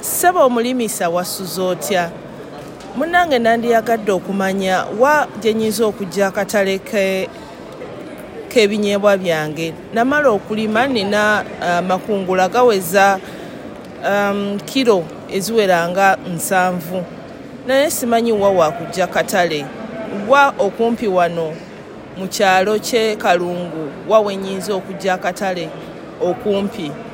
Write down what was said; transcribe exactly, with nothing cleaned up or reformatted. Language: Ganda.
Ssebo omulimisa wasuza otya? Munnange nandiyagadde okumanya wa gye nnyinza okujja akatale ke k'ebinyeebwa byange. Namala okulima nina uh, makungula gaweza um, kilo eziwera nga nsanvu. Naye simanyi wa wakujja katale. Wa okumpi wano mu kyalo ky'e Kalungu wa we nnyinza okujja akatale okumpi.